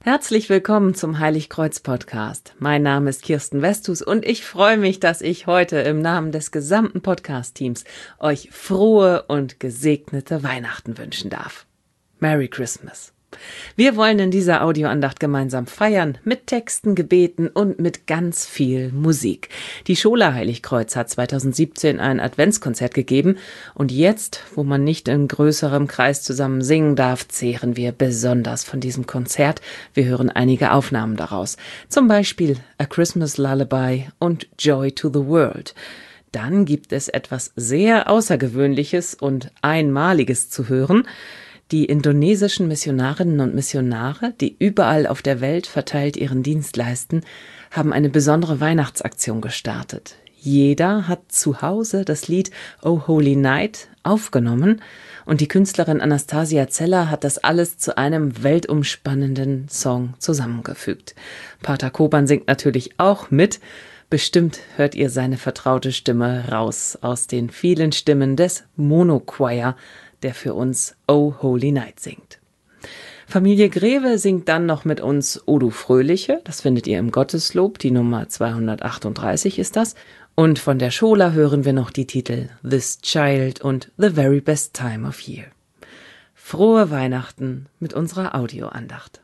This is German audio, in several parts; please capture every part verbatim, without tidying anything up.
Herzlich willkommen zum Heiligkreuz-Podcast. Mein Name ist Kirsten Westhus und ich freue mich, dass ich heute im Namen des gesamten Podcast-Teams euch frohe und gesegnete Weihnachten wünschen darf. Merry Christmas! Wir wollen in dieser Audioandacht gemeinsam feiern, mit Texten, Gebeten und mit ganz viel Musik. Die Schola Heiligkreuz hat zweitausendsiebzehn ein Adventskonzert gegeben und jetzt, wo man nicht in größerem Kreis zusammen singen darf, zehren wir besonders von diesem Konzert. Wir hören einige Aufnahmen daraus, zum Beispiel A Christmas Lullaby und Joy to the World. Dann gibt es etwas sehr Außergewöhnliches und Einmaliges zu hören. Die indonesischen Missionarinnen und Missionare, die überall auf der Welt verteilt ihren Dienst leisten, haben eine besondere Weihnachtsaktion gestartet. Jeder hat zu Hause das Lied Oh Holy Night aufgenommen und die Künstlerin Anastasia Zeller hat das alles zu einem weltumspannenden Song zusammengefügt. Pater Koban singt natürlich auch mit. Bestimmt hört ihr seine vertraute Stimme raus aus den vielen Stimmen des Monochoir, der für uns Oh Holy Night singt. Familie Greve singt dann noch mit uns O du Fröhliche, das findet ihr im Gotteslob, die Nummer zweihundertachtunddreißig ist das. Und von der Schola hören wir noch die Titel This Child und The Very Best Time of Year. Frohe Weihnachten mit unserer Audioandacht.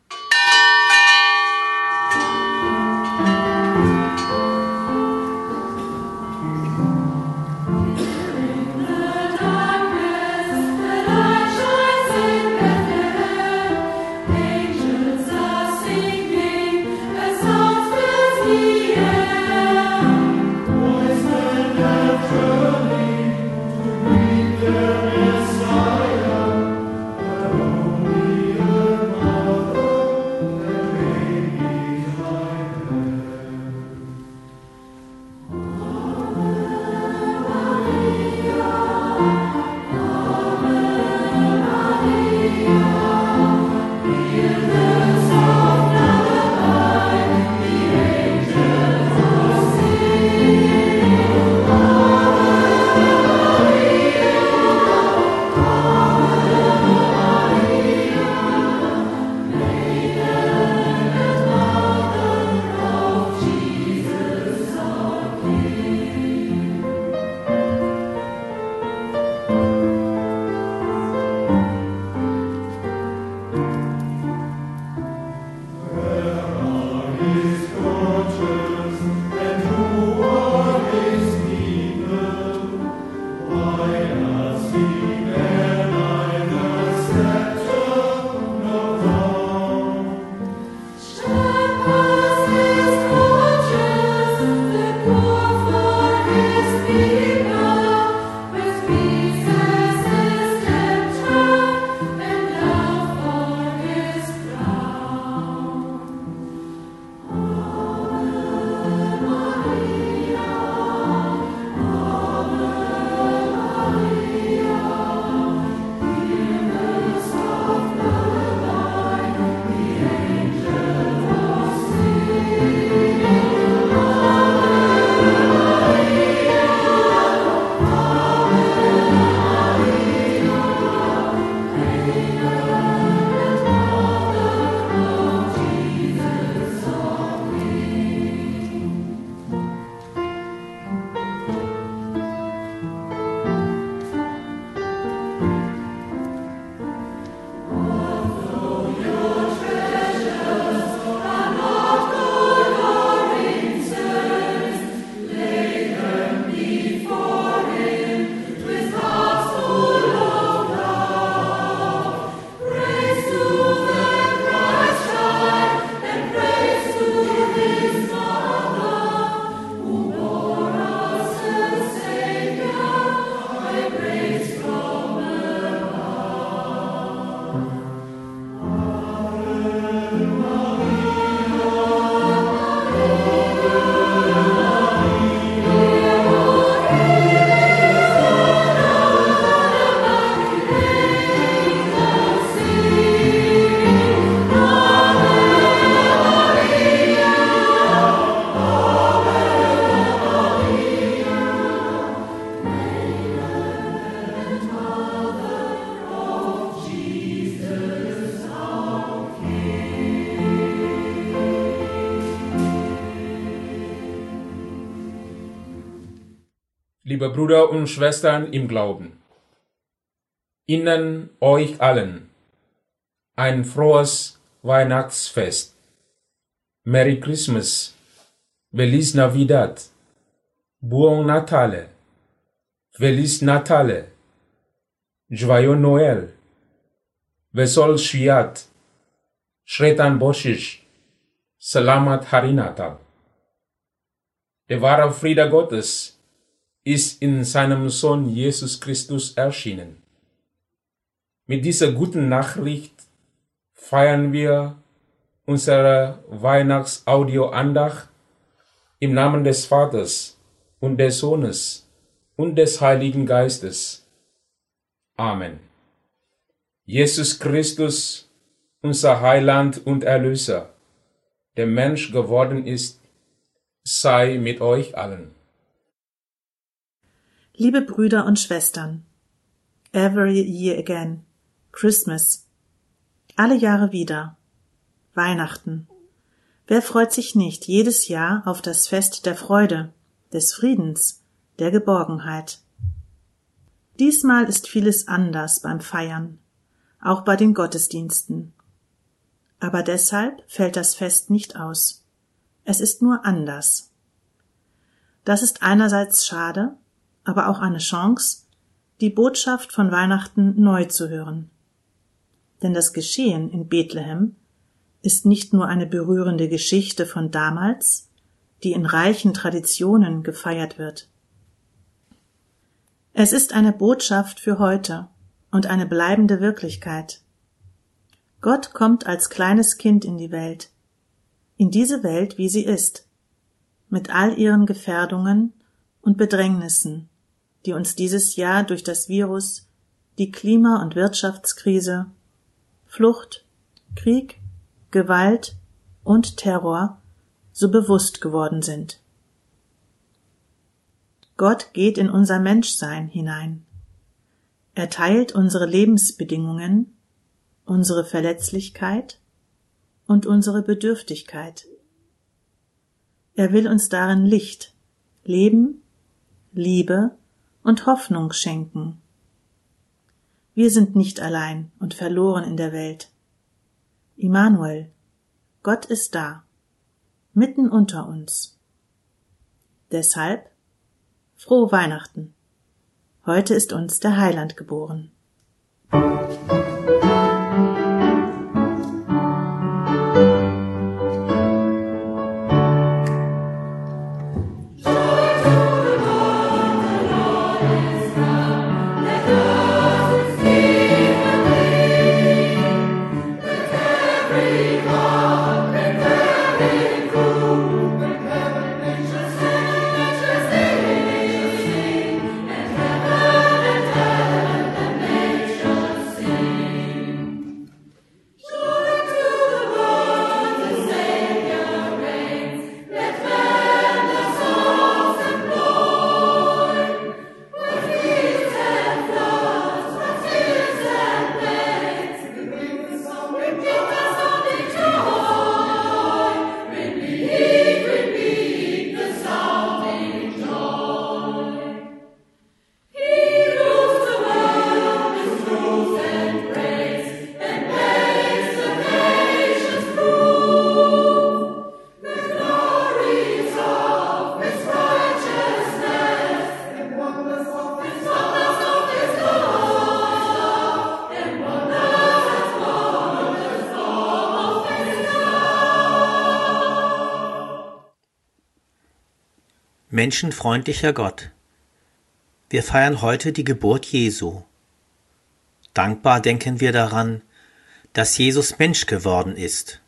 Liebe Brüder und Schwestern im Glauben, Ihnen euch allen ein frohes Weihnachtsfest. Merry Christmas, Feliz Navidad, Buon Natale, Feliz Natale, Joyeux Noël, Vesel Shiat, Shretan Boshish, Salamat Hari Natal. Der wahre Friede Gottes ist in seinem Sohn Jesus Christus erschienen. Mit dieser guten Nachricht feiern wir unsere Weihnachtsaudioandacht im Namen des Vaters und des Sohnes und des Heiligen Geistes. Amen. Jesus Christus, unser Heiland und Erlöser, der Mensch geworden ist, sei mit euch allen. Liebe Brüder und Schwestern, every year again, Christmas, alle Jahre wieder, Weihnachten. Wer freut sich nicht jedes Jahr auf das Fest der Freude, des Friedens, der Geborgenheit? Diesmal ist vieles anders beim Feiern, auch bei den Gottesdiensten. Aber deshalb fällt das Fest nicht aus. Es ist nur anders. Das ist einerseits schade, aber auch eine Chance, die Botschaft von Weihnachten neu zu hören. Denn das Geschehen in Bethlehem ist nicht nur eine berührende Geschichte von damals, die in reichen Traditionen gefeiert wird. Es ist eine Botschaft für heute und eine bleibende Wirklichkeit. Gott kommt als kleines Kind in die Welt, in diese Welt, wie sie ist, mit all ihren Gefährdungen und Bedrängnissen, die uns dieses Jahr durch das Virus, die Klima- und Wirtschaftskrise, Flucht, Krieg, Gewalt und Terror so bewusst geworden sind. Gott geht in unser Menschsein hinein. Er teilt unsere Lebensbedingungen, unsere Verletzlichkeit und unsere Bedürftigkeit. Er will uns darin Licht, Leben, Liebe und Hoffnung schenken. Wir sind nicht allein und verloren in der Welt. Immanuel, Gott ist da, mitten unter uns. Deshalb frohe Weihnachten. Heute ist uns der Heiland geboren. Menschenfreundlicher Gott, wir feiern heute die Geburt Jesu. Dankbar denken wir daran, dass Jesus Mensch geworden ist.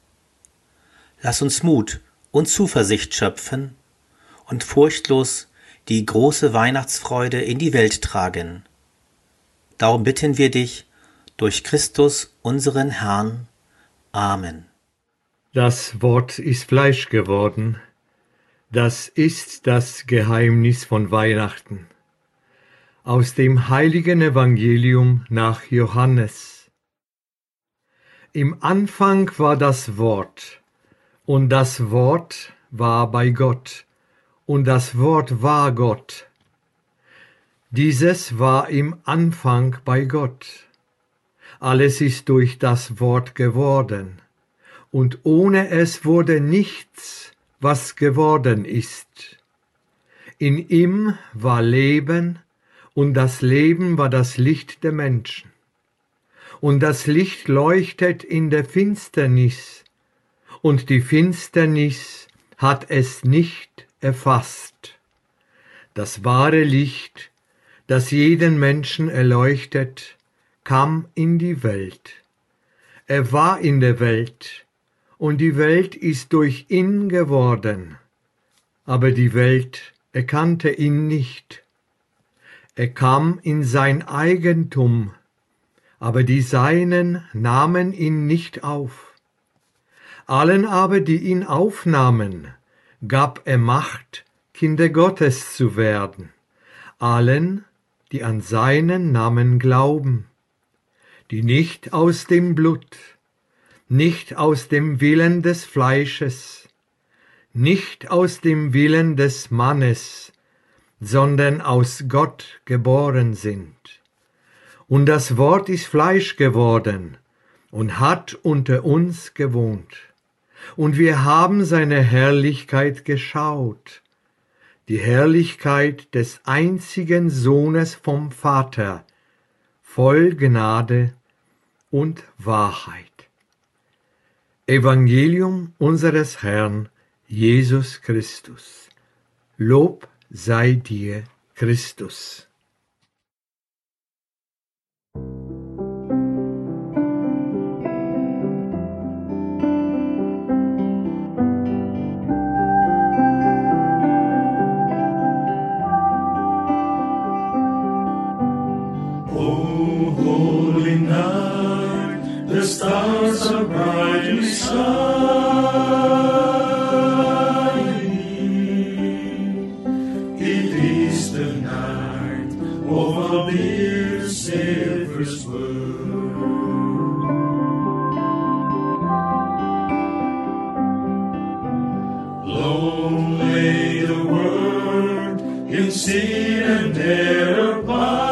Lass uns Mut und Zuversicht schöpfen und furchtlos die große Weihnachtsfreude in die Welt tragen. Darum bitten wir dich durch Christus, unseren Herrn. Amen. Das Wort ist Fleisch geworden. Das ist das Geheimnis von Weihnachten. Aus dem heiligen Evangelium nach Johannes. Im Anfang war das Wort, und das Wort war bei Gott, und das Wort war Gott. Dieses war im Anfang bei Gott. Alles ist durch das Wort geworden, und ohne es wurde nichts, was geworden ist. In ihm war Leben, und das Leben war das Licht der Menschen. Und das Licht leuchtet in der Finsternis, und die Finsternis hat es nicht erfasst. Das wahre Licht, das jeden Menschen erleuchtet, kam in die Welt. Er war in der Welt, und die Welt ist durch ihn geworden, aber die Welt erkannte ihn nicht. Er kam in sein Eigentum, aber die Seinen nahmen ihn nicht auf. Allen aber, die ihn aufnahmen, gab er Macht, Kinder Gottes zu werden, allen, die an seinen Namen glauben, die nicht aus dem Blut, nicht aus dem Willen des Fleisches, nicht aus dem Willen des Mannes, sondern aus Gott geboren sind. Und das Wort ist Fleisch geworden und hat unter uns gewohnt. Und wir haben seine Herrlichkeit geschaut, die Herrlichkeit des einzigen Sohnes vom Vater, voll Gnade und Wahrheit. Evangelium unseres Herrn Jesus Christus. Lob sei dir, Christus. O holy night, the stars are brightly shining. It is the night of our dear Savior's birth. Long lay the world in sin and error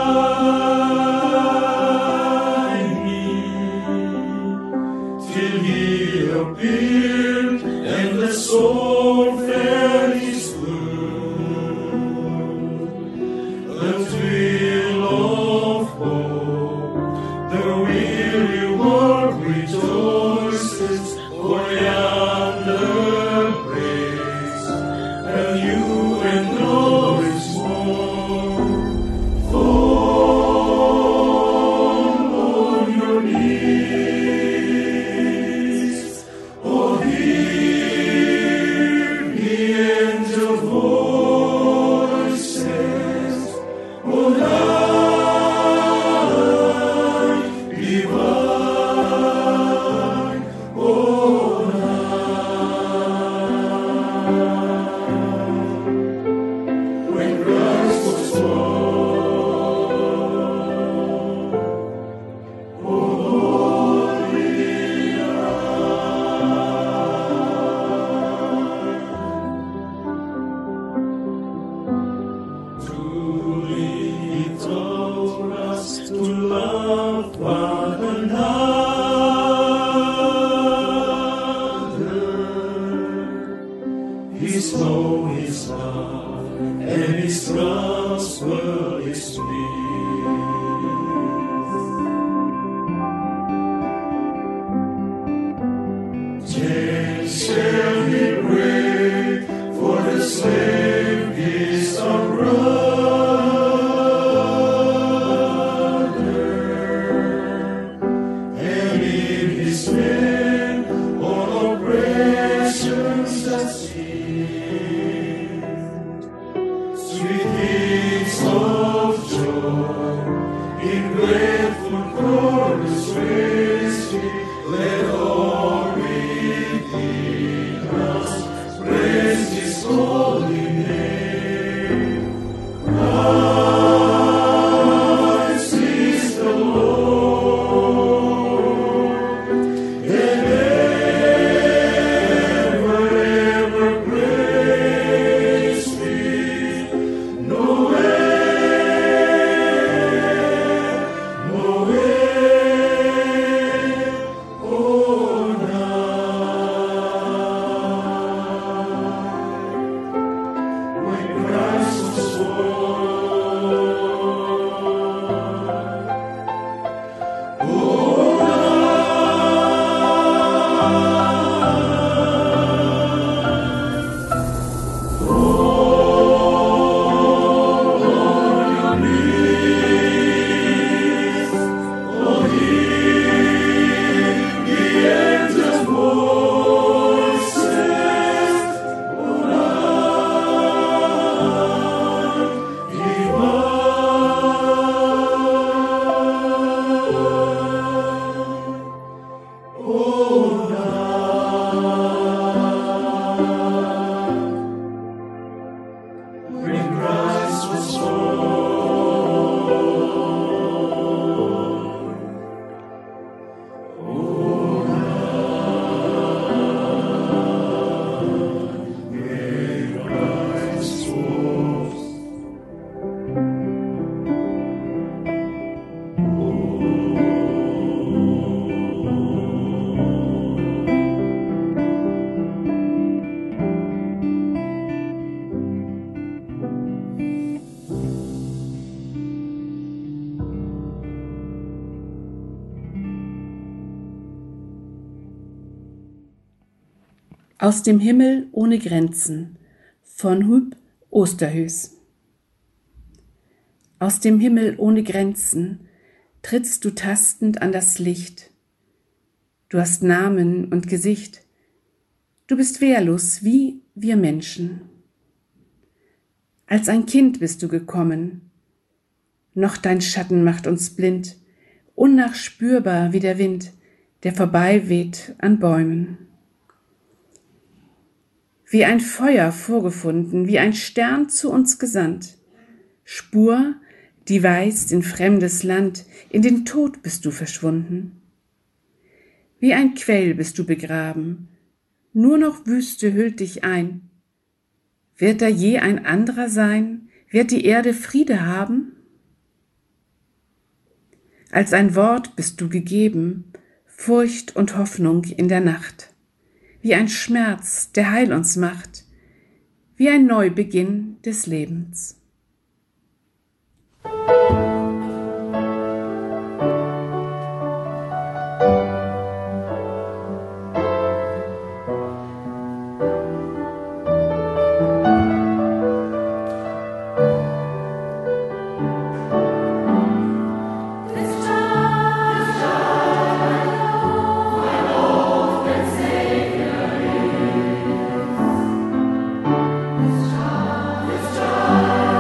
pining, till He appeared and the soul felt His word. The thrill of hope, the weary world rejoices, for yonder praise, and you and glory's more. Fall on your knees, oh, hear the angel voices, oh, night divine, oh, night, when Christ was born, oh, holy night. Truly He taught us to love one another. His law is love, and His gospel is peace. Then shall He break for the slave is our brother, and in His name all oppressions are ceased. Sweet hymns of joy in grateful chorus raising, let all within us praise His holy name. Christ is the Lord, and ever, ever praise be. No end Aus dem Himmel ohne Grenzen von Huub Osterhues. Aus dem Himmel ohne Grenzen trittst du tastend an das Licht. Du hast Namen und Gesicht. Du bist wehrlos wie wir Menschen. Als ein Kind bist du gekommen. Noch dein Schatten macht uns blind, unnachspürbar wie der Wind, der vorbeiweht an Bäumen. Wie ein Feuer vorgefunden, wie ein Stern zu uns gesandt. Spur, die weist in fremdes Land, in den Tod bist du verschwunden. Wie ein Quell bist du begraben, nur noch Wüste hüllt dich ein. Wird da je ein anderer sein? Wird die Erde Friede haben? Als ein Wort bist du gegeben, Furcht und Hoffnung in der Nacht. Wie ein Schmerz, der Heil uns macht, wie ein Neubeginn des Lebens. This child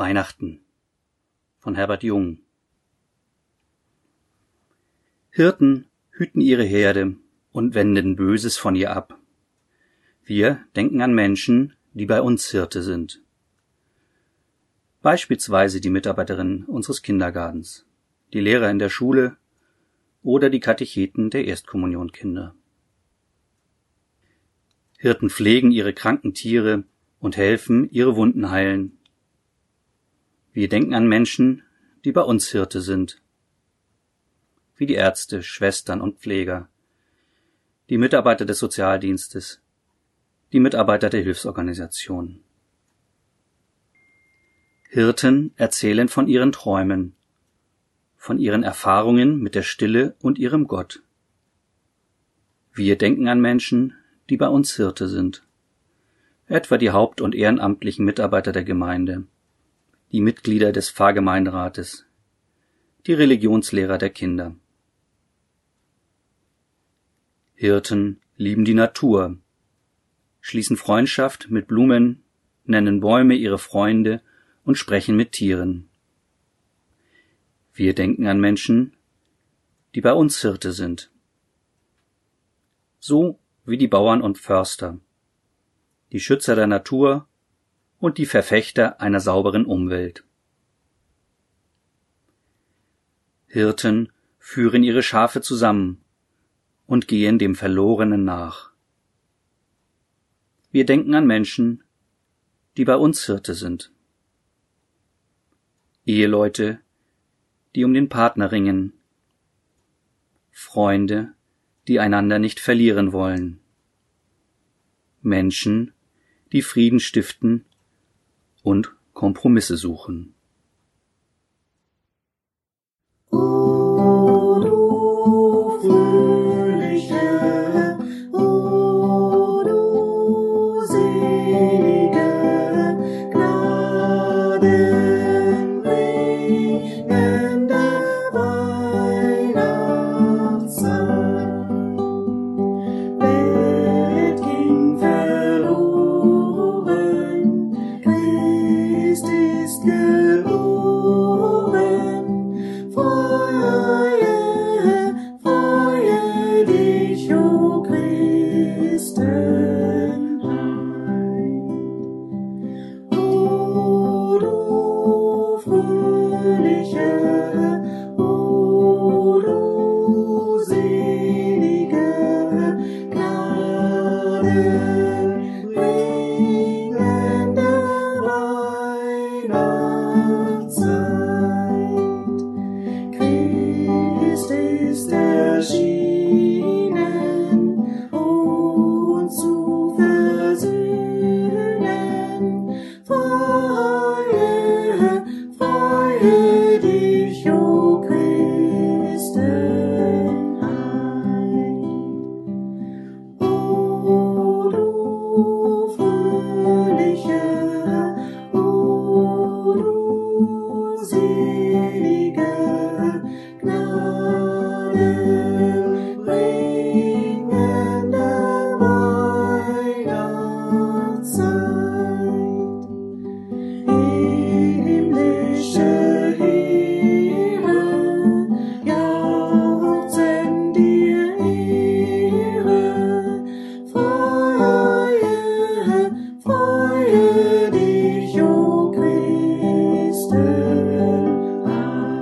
Weihnachten von Herbert Jung. Hirten hüten ihre Herde und wenden Böses von ihr ab. Wir denken an Menschen, die bei uns Hirte sind. Beispielsweise die Mitarbeiterinnen unseres Kindergartens, die Lehrer in der Schule oder die Katecheten der Erstkommunionkinder. Hirten pflegen ihre kranken Tiere und helfen, ihre Wunden heilen. Wir denken an Menschen, die bei uns Hirte sind, wie die Ärzte, Schwestern und Pfleger, die Mitarbeiter des Sozialdienstes, die Mitarbeiter der Hilfsorganisationen. Hirten erzählen von ihren Träumen, von ihren Erfahrungen mit der Stille und ihrem Gott. Wir denken an Menschen, die bei uns Hirte sind, etwa die haupt- und ehrenamtlichen Mitarbeiter der Gemeinde, die Mitglieder des Pfarrgemeinderates, die Religionslehrer der Kinder. Hirten lieben die Natur, schließen Freundschaft mit Blumen, nennen Bäume ihre Freunde und sprechen mit Tieren. Wir denken an Menschen, die bei uns Hirte sind, so wie die Bauern und Förster, die Schützer der Natur und die Verfechter einer sauberen Umwelt. Hirten führen ihre Schafe zusammen und gehen dem Verlorenen nach. Wir denken an Menschen, die bei uns Hirte sind. Eheleute, die um den Partner ringen. Freunde, die einander nicht verlieren wollen. Menschen, die Frieden stiften und Kompromisse suchen. O du fröhliche, o du selige, gnadenbringende Weihnachtszeit. Welt ging verloren, Christ ist geboren. Freue, freue dich, o Christenheit. O du fröhliche, o du selige, gnadenbringende Weihnachtszeit. Christ ist erschienen, uns zu versöhnen. Freue, freue dich, o Christenheit. O du fröhliche, o du selige, gnadenbringende Weihnachtszeit. Himmlische Heere jauchzen dir Ehre. Freue, freue dich, o Christenheit.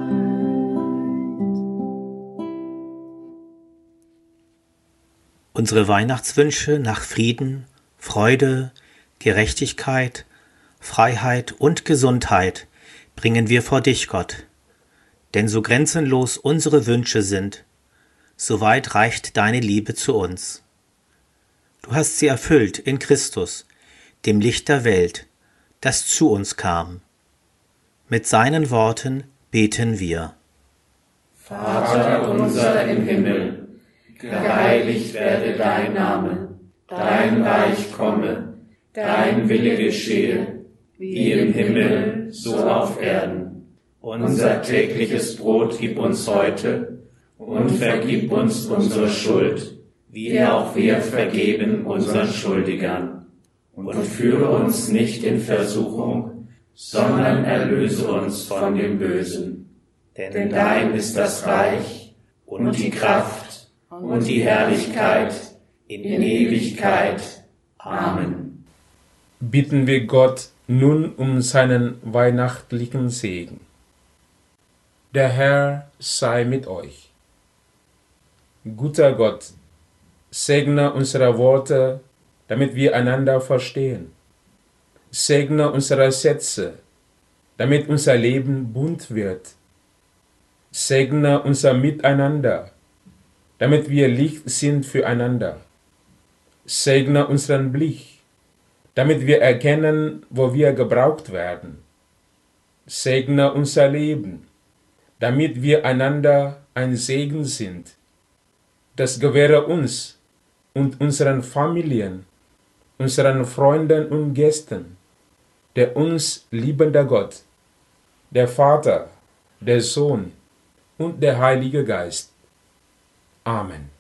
Unsere Weihnachtswünsche nach Frieden, Freude, Gerechtigkeit, Freiheit und Gesundheit bringen wir vor dich, Gott. Denn so grenzenlos unsere Wünsche sind, so weit reicht deine Liebe zu uns. Du hast sie erfüllt in Christus, dem Licht der Welt, das zu uns kam. Mit seinen Worten beten wir. Vater unser im Himmel, geheiligt werde dein Name, dein Reich komme, dein Wille geschehe, wie im Himmel, so auf Erden. Unser tägliches Brot gib uns heute und vergib uns unsere Schuld, wie auch wir vergeben unseren Schuldigern. Und führe uns nicht in Versuchung, sondern erlöse uns von dem Bösen. Denn dein ist das Reich und die Kraft und die Herrlichkeit in Ewigkeit. Amen. Bitten wir Gott nun um seinen weihnachtlichen Segen. Der Herr sei mit euch. Guter Gott, segne unsere Worte, damit wir einander verstehen. Segne unsere Sätze, damit unser Leben bunt wird. Segne unser Miteinander, damit wir Licht sind füreinander. Segne unseren Blick, damit wir erkennen, wo wir gebraucht werden. Segne unser Leben, damit wir einander ein Segen sind. Das gewähre uns und unseren Familien, unseren Freunden und Gästen, der uns liebende Gott, der Vater, der Sohn und der Heilige Geist. Amen.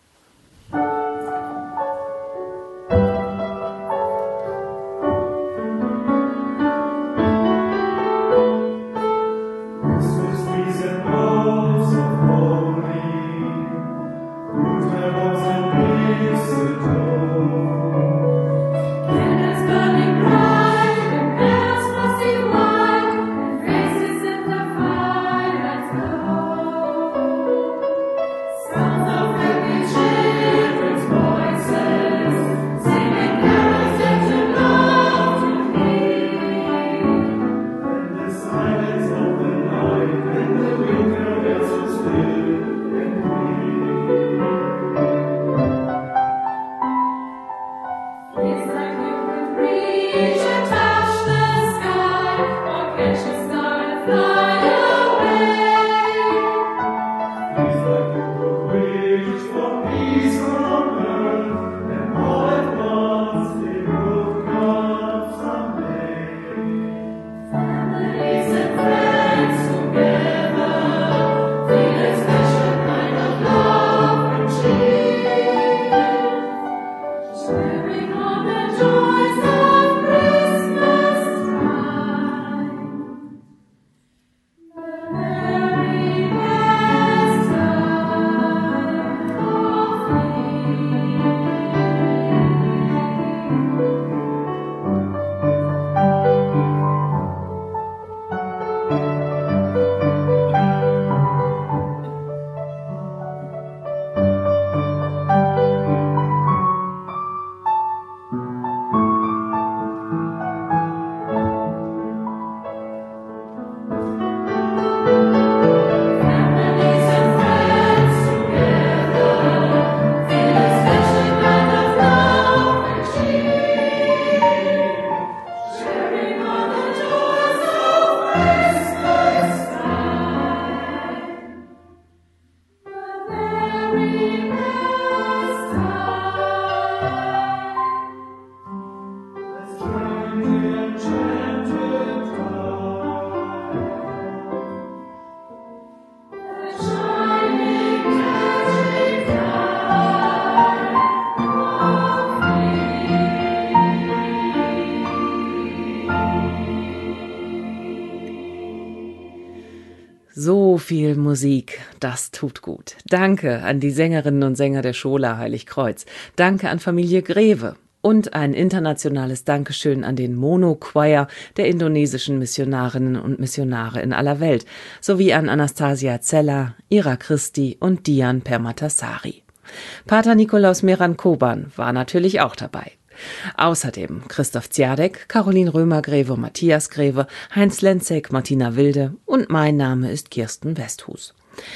So viel Musik, das tut gut. Danke an die Sängerinnen und Sänger der Schola Heiligkreuz. Danke an Familie Greve. Und ein internationales Dankeschön an den Mono Choir der indonesischen Missionarinnen und Missionare in aller Welt, sowie an Anastasia Zeller, Ira Christi und Dian Permatasari. Pater Nikolaus Meran-Koban war natürlich auch dabei. Außerdem Christoph Ziadek, Caroline Römer-Greve, Matthias Greve, Heinz Lenzek, Martina Wilde und mein Name ist Kirsten Westhus.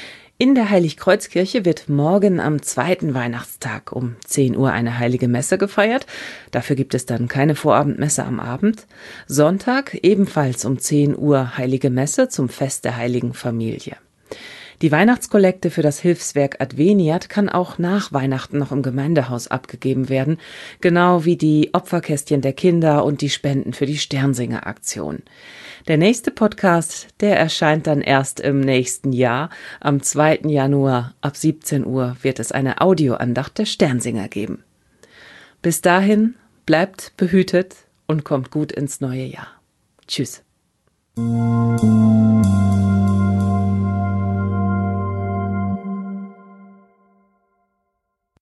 In der Heiligkreuzkirche wird morgen am zweiten Weihnachtstag um zehn Uhr eine heilige Messe gefeiert. Dafür gibt es dann keine Vorabendmesse am Abend. Sonntag ebenfalls um zehn Uhr heilige Messe zum Fest der Heiligen Familie. Die Weihnachtskollekte für das Hilfswerk Adveniat kann auch nach Weihnachten noch im Gemeindehaus abgegeben werden, genau wie die Opferkästchen der Kinder und die Spenden für die Sternsinger-Aktion. Der nächste Podcast, der erscheint dann erst im nächsten Jahr. Am zweiten Januar ab siebzehn Uhr wird es eine Audioandacht der Sternsinger geben. Bis dahin bleibt behütet und kommt gut ins neue Jahr. Tschüss. Musik